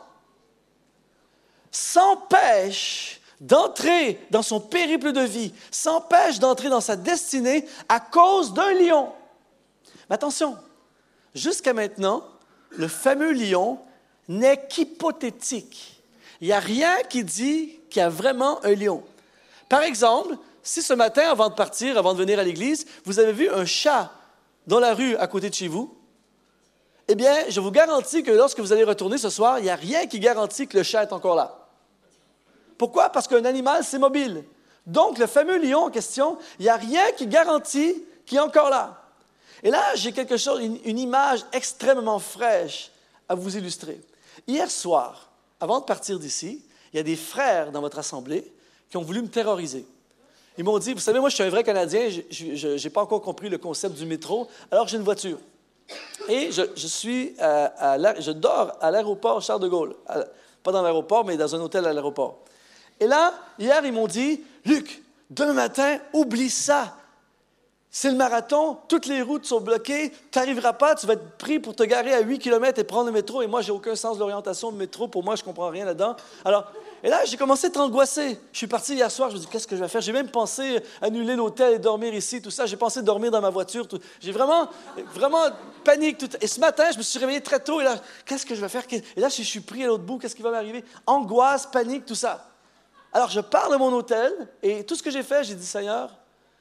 s'empêche d'entrer dans son périple de vie, s'empêche d'entrer dans sa destinée à cause d'un lion. Mais attention, jusqu'à maintenant, le fameux lion n'est qu'hypothétique. Il n'y a rien qui dit qu'il y a vraiment un lion. Par exemple, si ce matin, avant de partir, avant de venir à l'église, vous avez vu un chat dans la rue à côté de chez vous, eh bien, je vous garantis que lorsque vous allez retourner ce soir, il n'y a rien qui garantit que le chat est encore là. Pourquoi? Parce qu'un animal, c'est mobile. Donc, le fameux lion en question, il n'y a rien qui garantit qu'il est encore là. Et là, j'ai quelque chose, une, une image extrêmement fraîche à vous illustrer. Hier soir, avant de partir d'ici, il y a des frères dans votre assemblée qui ont voulu me terroriser. Ils m'ont dit, vous savez, moi, je suis un vrai Canadien, je n'ai pas encore compris le concept du métro, alors j'ai une voiture. Et je, je, suis à, à je dors à l'aéroport Charles de Gaulle. À, pas dans l'aéroport, mais dans un hôtel à l'aéroport. Et là, hier, ils m'ont dit, « Luc, demain matin, oublie ça. C'est le marathon, toutes les routes sont bloquées, tu n'arriveras pas, tu vas être pris pour te garer à huit kilomètres et prendre le métro. » Et moi, je n'ai aucun sens de l'orientation de métro. Pour moi, je ne comprends rien là-dedans. Alors, et là, j'ai commencé à être angoissé. Je suis parti hier soir, je me dis, qu'est-ce que je vais faire? J'ai même pensé annuler l'hôtel et dormir ici, tout ça. J'ai pensé dormir dans ma voiture. Tout. J'ai vraiment, vraiment panique. Tout. Et ce matin, je me suis réveillé très tôt. Et là, qu'est-ce que je vais faire? Et là, je suis pris à l'autre bout. Qu'est-ce qui va m'arriver? Angoisse, panique, tout ça. Alors, je pars de mon hôtel et tout ce que j'ai fait, j'ai dit, Seigneur,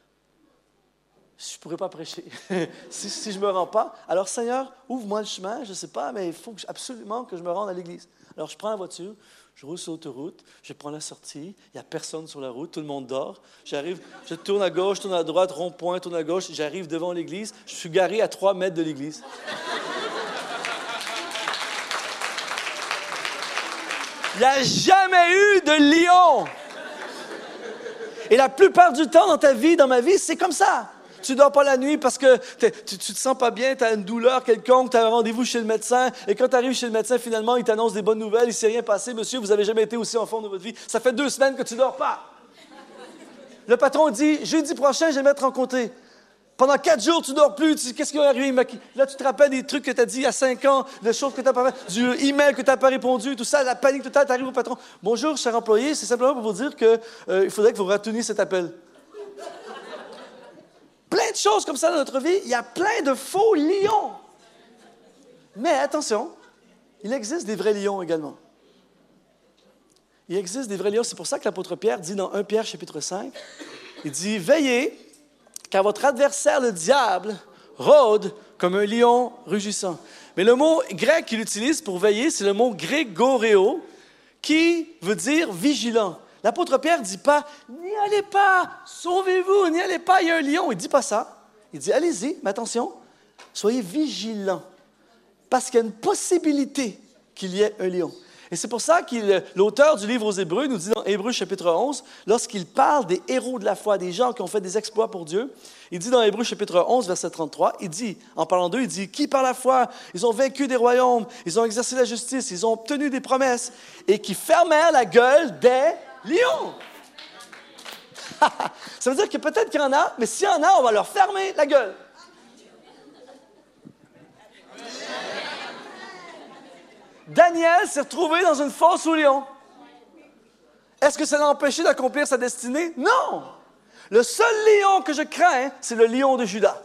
je ne pourrais pas prêcher si, si je ne me rends pas. Alors, Seigneur, ouvre-moi le chemin, je ne sais pas, mais il faut que, absolument que je me rende à l'église. Alors, je prends la voiture, je roule sur l'autoroute, je prends la sortie, il n'y a personne sur la route, tout le monde dort. J'arrive, je tourne à gauche, tourne à droite, rond-point, tourne à gauche, j'arrive devant l'église, je suis garé à trois mètres de l'église. Il n'y a jamais eu de lion. Et la plupart du temps dans ta vie, dans ma vie, c'est comme ça. Tu ne dors pas la nuit parce que tu ne te sens pas bien, tu as une douleur quelconque, tu as un rendez-vous chez le médecin, et quand tu arrives chez le médecin, finalement, il t'annonce des bonnes nouvelles, il ne s'est rien passé. Monsieur, vous n'avez jamais été aussi en forme de votre vie. Ça fait deux semaines que tu ne dors pas. Le patron dit, jeudi prochain, j'aimerais te rencontrer. Pendant quatre jours, tu ne dors plus. Tu, qu'est-ce qui va arriver? Là, tu te rappelles des trucs que tu as dit il y a cinq ans, des choses que tu n'as pas fait, du email que tu n'as pas répondu, tout ça, la panique totale, tu arrives au patron. Bonjour, cher employé, c'est simplement pour vous dire qu'il euh, faudrait que vous reteniez cet appel. Plein de choses comme ça dans notre vie. Il y a plein de faux lions. Mais attention, il existe des vrais lions également. Il existe des vrais lions. C'est pour ça que l'apôtre Pierre dit dans premier Pierre chapitre cinq, il dit « Veillez, car votre adversaire, le diable, rôde comme un lion rugissant. » Mais le mot grec qu'il utilise pour veiller, c'est le mot grégoreo, qui veut dire vigilant. L'apôtre Pierre ne dit pas « N'y allez pas, sauvez-vous, n'y allez pas, il y a un lion. » Il ne dit pas ça. Il dit « Allez-y, mais attention, soyez vigilants, parce qu'il y a une possibilité qu'il y ait un lion. » Et c'est pour ça que l'auteur du livre aux Hébreux nous dit dans Hébreux chapitre onze, lorsqu'il parle des héros de la foi, des gens qui ont fait des exploits pour Dieu, il dit dans Hébreux chapitre onze, verset trente-trois, il dit, en parlant d'eux, il dit « Qui par la foi, ils ont vaincu des royaumes, ils ont exercé la justice, ils ont obtenu des promesses, et qui fermèrent la gueule des lions. » Ça veut dire que peut-être qu'il y en a, mais s'il y en a, on va leur fermer la gueule. Daniel s'est retrouvé dans une fosse aux lions. Est-ce que ça l'a empêché d'accomplir sa destinée? Non! Le seul lion que je crains, c'est le lion de Juda.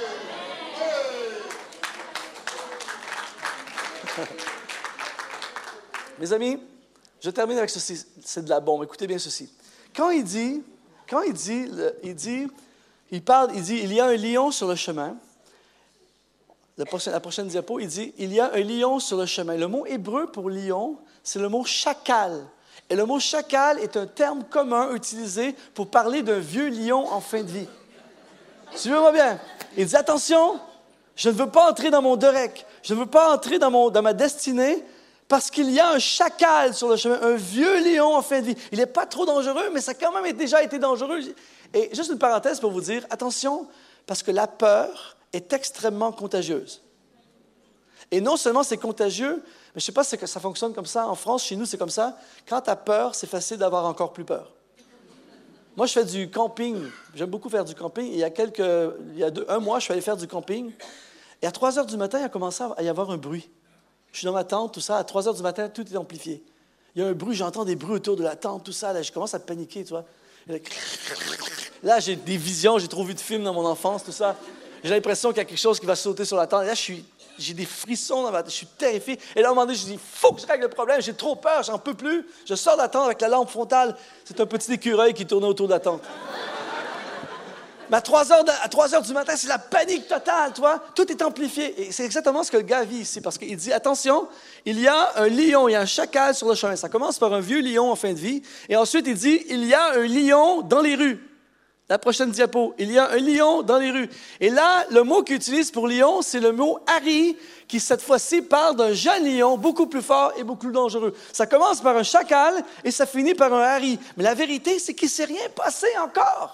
Mes amis, je termine avec ceci. C'est de la bombe. Écoutez bien ceci. Quand il dit, quand il dit, le, il dit, il parle, il dit, il y a un lion sur le chemin. La prochaine, la prochaine diapo, il dit, il y a un lion sur le chemin. Le mot hébreu pour lion, c'est le mot chacal. Et le mot chacal est un terme commun utilisé pour parler d'un vieux lion en fin de vie. Suivez-moi bien. Il dit, attention, je ne veux pas entrer dans mon derek. Je ne veux pas entrer dans, mon, dans ma destinée Parce qu'il y a un chacal sur le chemin, un vieux lion en fin de vie. Il n'est pas trop dangereux, mais ça a quand même déjà été dangereux. Et juste une parenthèse pour vous dire, attention, parce que la peur est extrêmement contagieuse. Et non seulement c'est contagieux, mais je ne sais pas si ça fonctionne comme ça. En France, chez nous, c'est comme ça. Quand tu as peur, c'est facile d'avoir encore plus peur. Moi, je fais du camping. J'aime beaucoup faire du camping. Et il y a quelques, il y a deux, un mois, je suis allé faire du camping. Et à trois heures du matin, il a commencé à y avoir un bruit. Je suis dans ma tente, tout ça. À trois heures du matin, tout est amplifié. Il y a un bruit, j'entends des bruits autour de la tente, tout ça. Là, je commence à paniquer, tu vois. Là, j'ai des visions, j'ai trop vu de films dans mon enfance, tout ça. J'ai l'impression qu'il y a quelque chose qui va sauter sur la tente. Et là, je suis, j'ai des frissons dans ma tête, je suis terrifié. Et là, à un moment donné, je dis, il faut que je règle le problème, j'ai trop peur, j'en peux plus. Je sors de la tente avec la lampe frontale. C'est un petit écureuil qui tournait autour de la tente. Mais à trois heures, de, à trois heures du matin, c'est la panique totale, tu vois. Tout est amplifié. Et c'est exactement ce que le gars vit ici, parce qu'il dit, attention, il y a un lion, il y a un chacal sur le chemin. Ça commence par un vieux lion en fin de vie. Et ensuite, il dit, il y a un lion dans les rues. La prochaine diapo. Il y a un lion dans les rues. Et là, le mot qu'il utilise pour lion, c'est le mot Harry, qui cette fois-ci parle d'un jeune lion beaucoup plus fort et beaucoup plus dangereux. Ça commence par un chacal et ça finit par un Harry. Mais la vérité, c'est qu'il ne s'est rien passé encore.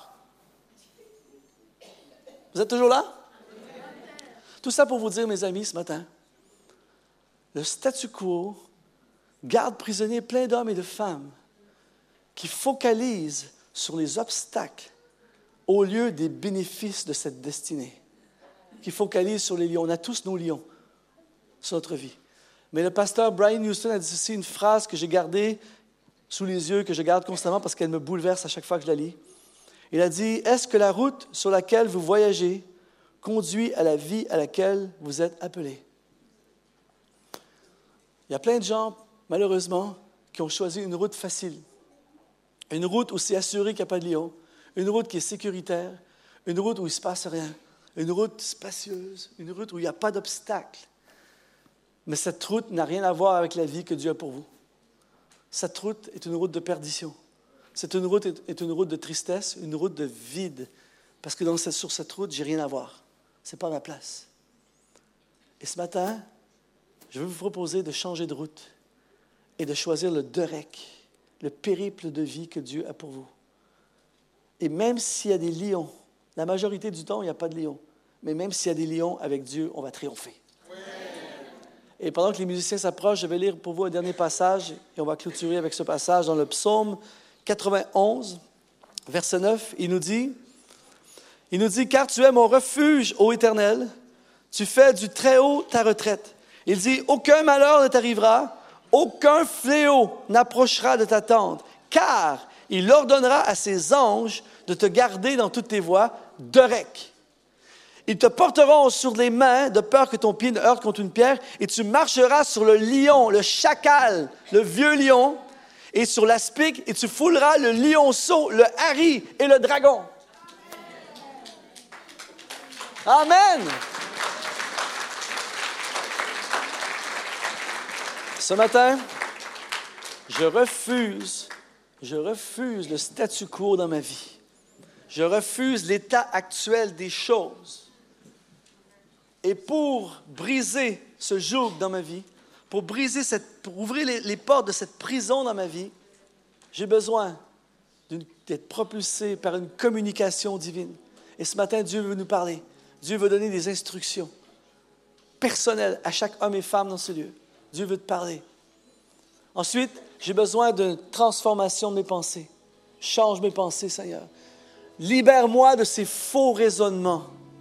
Vous êtes toujours là? Tout ça pour vous dire, mes amis, ce matin, le statu quo garde prisonniers plein d'hommes et de femmes qui focalisent sur les obstacles au lieu des bénéfices de cette destinée, qui focalisent sur les lions. On a tous nos lions sur notre vie. Mais le pasteur Brian Houston a dit ceci, une phrase que j'ai gardée sous les yeux, que je garde constamment parce qu'elle me bouleverse à chaque fois que je la lis. Il a dit, est-ce que la route sur laquelle vous voyagez conduit à la vie à laquelle vous êtes appelés? Il y a plein de gens, malheureusement, qui ont choisi une route facile. Une route où c'est assuré qu'il n'y a pas de lion. Une route qui est sécuritaire. Une route où il ne se passe rien. Une route spacieuse. Une route où il n'y a pas d'obstacle. Mais cette route n'a rien à voir avec la vie que Dieu a pour vous. Cette route est une route de perdition. Cette une route est une route de tristesse, une route de vide. Parce que dans cette, sur cette route, je n'ai rien à voir. Ce n'est pas ma place. Et ce matin, je veux vous proposer de changer de route et de choisir le Derek, le périple de vie que Dieu a pour vous. Et même s'il y a des lions, la majorité du temps, il n'y a pas de lions. Mais même s'il y a des lions, avec Dieu, on va triompher. Oui. Et pendant que les musiciens s'approchent, je vais lire pour vous un dernier passage et on va clôturer avec ce passage dans le psaume quatre-vingt-onze, verset neuf, il nous dit, il nous dit, « Car tu es mon refuge, ô Éternel, tu fais du Très-Haut ta retraite. » Il dit, « Aucun malheur ne t'arrivera, aucun fléau n'approchera de ta tente, car il ordonnera à ses anges de te garder dans toutes tes voies, Derek. Ils te porteront sur les mains de peur que ton pied ne heurte contre une pierre, et tu marcheras sur le lion, le chacal, le vieux lion, et sur l'aspic, et tu fouleras le lionceau, le Harry et le dragon. » Amen! Ce matin, je refuse, je refuse le statu quo dans ma vie. Je refuse l'état actuel des choses. Et pour briser ce joug dans ma vie, pour briser cette, pour ouvrir les, les portes de cette prison dans ma vie, j'ai besoin d'être propulsé par une communication divine. Et ce matin, Dieu veut nous parler. Dieu veut donner des instructions personnelles à chaque homme et femme dans ce lieu. Dieu veut te parler. Ensuite, j'ai besoin d'une transformation de mes pensées. Change mes pensées, Seigneur. Libère-moi de ces faux raisonnements.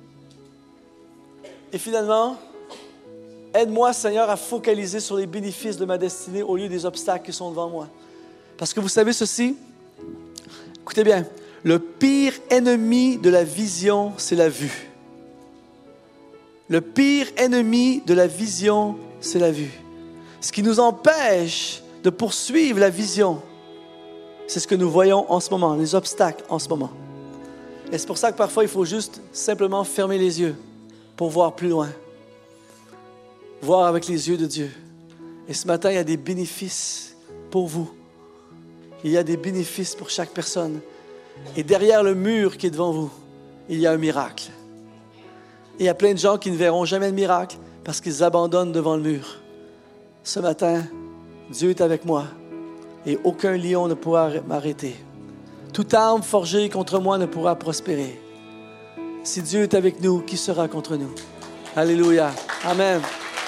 Et finalement, aide-moi, Seigneur, à focaliser sur les bénéfices de ma destinée au lieu des obstacles qui sont devant moi. Parce que vous savez ceci, écoutez bien, le pire ennemi de la vision, c'est la vue. Le pire ennemi de la vision, c'est la vue. Ce qui nous empêche de poursuivre la vision, c'est ce que nous voyons en ce moment, les obstacles en ce moment. Et c'est pour ça que parfois, il faut juste simplement fermer les yeux pour voir plus loin. Voir avec les yeux de Dieu. Et ce matin, il y a des bénéfices pour vous. Il y a des bénéfices pour chaque personne. Et derrière le mur qui est devant vous, il y a un miracle. Et il y a plein de gens qui ne verront jamais le miracle parce qu'ils abandonnent devant le mur. Ce matin, Dieu est avec moi et aucun lion ne pourra m'arrêter. Toute arme forgée contre moi ne pourra prospérer. Si Dieu est avec nous, qui sera contre nous? Alléluia. Amen.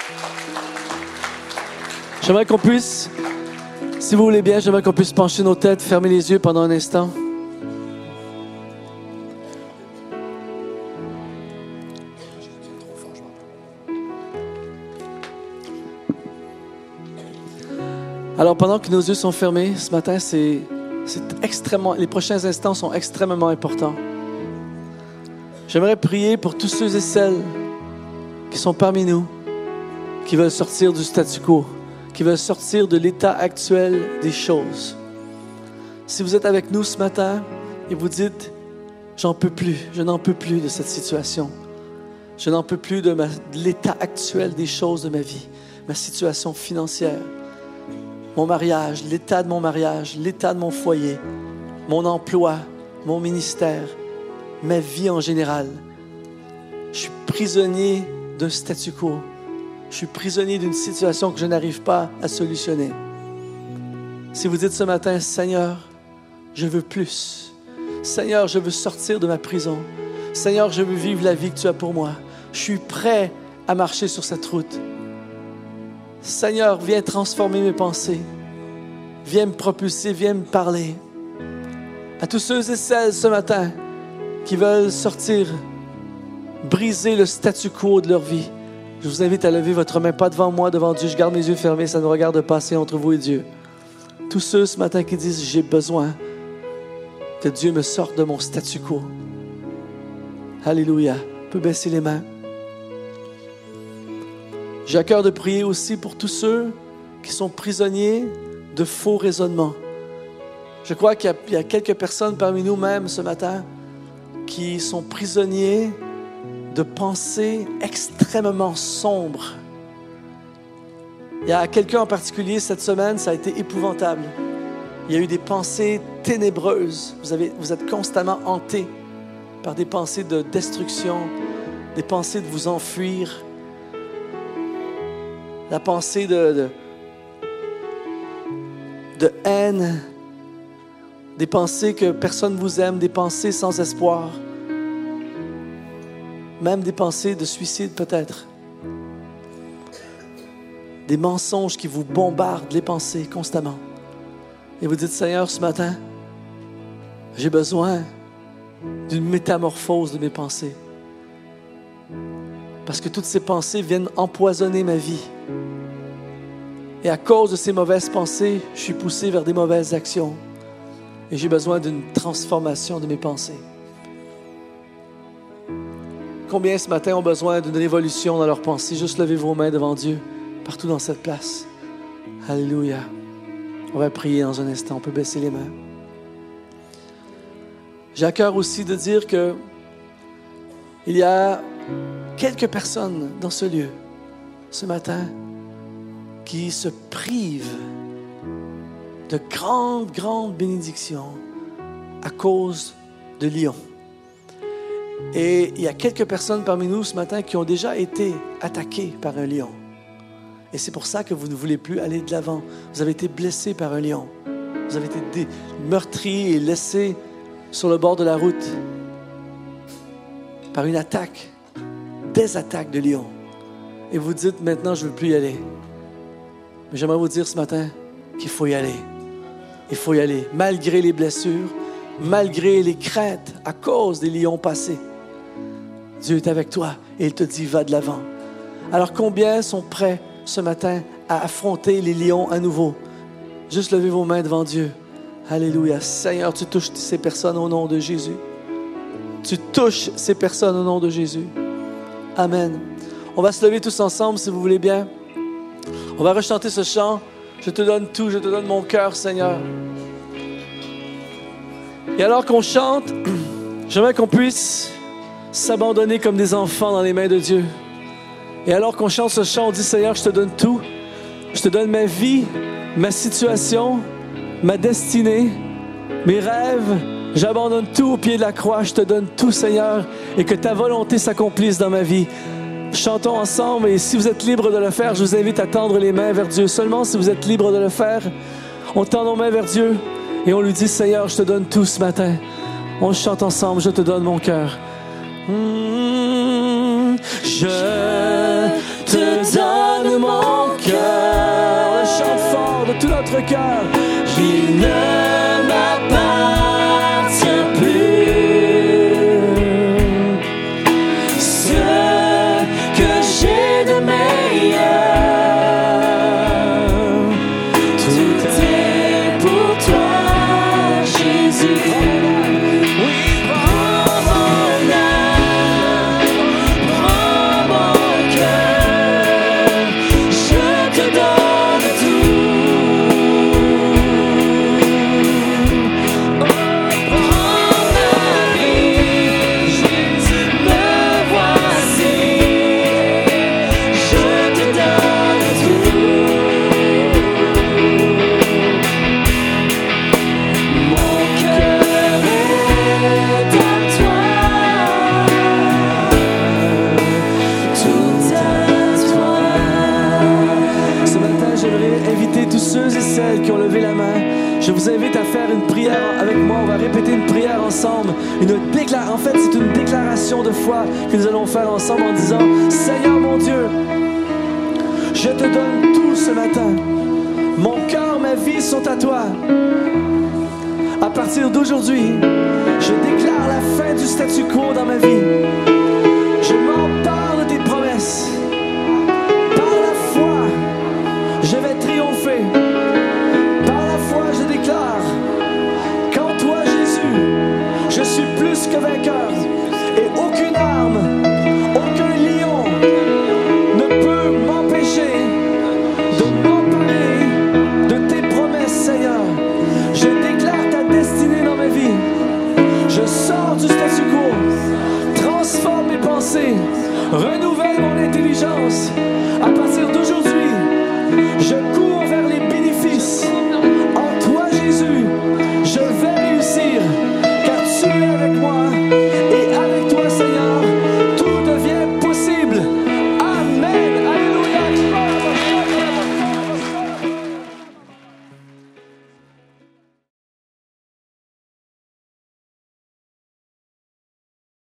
J'aimerais qu'on puisse, si vous voulez bien, j'aimerais qu'on puisse pencher nos têtes, fermer les yeux pendant un instant. Alors, pendant que nos yeux sont fermés, ce matin, c'est, c'est extrêmement, les prochains instants sont extrêmement importants. J'aimerais prier pour tous ceux et celles qui sont parmi nous, qui veulent sortir du statu quo, qui veulent sortir de l'état actuel des choses. Si vous êtes avec nous ce matin et vous dites, j'en peux plus, je n'en peux plus de cette situation. Je n'en peux plus de, ma, de l'état actuel des choses de ma vie, ma situation financière. Mon mariage, l'état de mon mariage, l'état de mon foyer, mon emploi, mon ministère, ma vie en général. Je suis prisonnier d'un statu quo. Je suis prisonnier d'une situation que je n'arrive pas à solutionner. Si vous dites ce matin, Seigneur, je veux plus. Seigneur, je veux sortir de ma prison. Seigneur, je veux vivre la vie que tu as pour moi. Je suis prêt à marcher sur cette route. Seigneur, viens transformer mes pensées. Viens me propulser, viens me parler. À tous ceux et celles ce matin qui veulent sortir, briser le statu quo de leur vie, je vous invite à lever votre main, pas devant moi, devant Dieu. Je garde mes yeux fermés, ça ne regarde pas, c'est entre vous et Dieu. Tous ceux ce matin qui disent, j'ai besoin que Dieu me sorte de mon statu quo. Alléluia. On peut baisser les mains. J'ai à cœur de prier aussi pour tous ceux qui sont prisonniers de faux raisonnements. Je crois qu'il y a, il y a quelques personnes parmi nous même ce matin qui sont prisonniers de pensées extrêmement sombres. Il y a quelqu'un en particulier cette semaine, ça a été épouvantable. Il y a eu des pensées ténébreuses. Vous avez, vous êtes constamment hantés par des pensées de destruction, des pensées de vous enfuir, la pensée de, de, de haine, des pensées que personne ne vous aime, des pensées sans espoir, même des pensées de suicide peut-être, des mensonges qui vous bombardent les pensées constamment. Et vous dites, Seigneur, ce matin, j'ai besoin d'une métamorphose de mes pensées. Parce que toutes ces pensées viennent empoisonner ma vie. Et à cause de ces mauvaises pensées, je suis poussé vers des mauvaises actions. Et j'ai besoin d'une transformation de mes pensées. Combien ce matin ont besoin d'une révolution dans leurs pensées? Juste levez vos mains devant Dieu, partout dans cette place. Alléluia. On va prier dans un instant, on peut baisser les mains. J'ai à cœur aussi de dire que il y a quelques personnes dans ce lieu, ce matin, qui se privent de grandes, grandes bénédictions à cause de Lyon. Et il y a quelques personnes parmi nous ce matin qui ont déjà été attaquées par un lion. Et c'est pour ça que vous ne voulez plus aller de l'avant. Vous avez été blessés par un lion. Vous avez été meurtris et laissés sur le bord de la route par une attaque, des attaques de lions. Et vous dites, maintenant, je ne veux plus y aller. Mais j'aimerais vous dire ce matin qu'il faut y aller. Il faut y aller, malgré les blessures, malgré les craintes à cause des lions passés. Dieu est avec toi et il te dit, va de l'avant. Alors combien sont prêts ce matin à affronter les lions à nouveau? Juste levez vos mains devant Dieu. Alléluia. Seigneur, tu touches ces personnes au nom de Jésus. Tu touches ces personnes au nom de Jésus. Amen. On va se lever tous ensemble si vous voulez bien. On va rechanter ce chant. Je te donne tout, je te donne mon cœur, Seigneur. Et alors qu'on chante, j'aimerais qu'on puisse s'abandonner comme des enfants dans les mains de Dieu. Et alors qu'on chante ce chant, on dit, Seigneur, je te donne tout. Je te donne ma vie, ma situation, ma destinée, mes rêves. J'abandonne tout au pied de la croix. Je te donne tout, Seigneur, et que ta volonté s'accomplisse dans ma vie. chantons ensemble et si vous êtes libre de le faire, je vous invite à tendre les mains vers Dieu. Seulement si vous êtes libre de le faire, on tend nos mains vers Dieu et on lui dit, Seigneur, je te donne tout ce matin. On chante ensemble, je te donne mon cœur. Mmh, je te donne mon cœur. On le chante fort de tout notre cœur. Il ne m'appartient plus. Ce que j'ai de meilleur, tout est pour toi, Jésus. Oui, prends mon âme, prends mon cœur, je te donne tout. Qui ont levé la main, je vous invite à faire une prière avec moi. On va répéter une prière ensemble. Une décla- en fait, c'est une déclaration de foi que nous allons faire ensemble en disant, Seigneur mon Dieu, je te donne tout ce matin. Mon cœur, ma vie sont à toi. À partir d'aujourd'hui, je déclare la fin du statu quo dans ma vie. Je m'empare de tes promesses. Par la foi, je vais triompher. Je déclare qu'en toi, Jésus, je suis plus que vainqueur et aucune arme, aucun lion ne peut m'empêcher de m'emparer de tes promesses, Seigneur. Je déclare ta destinée dans ma vie. Je sors du statu quo, transforme mes pensées, renouvelle mon intelligence. À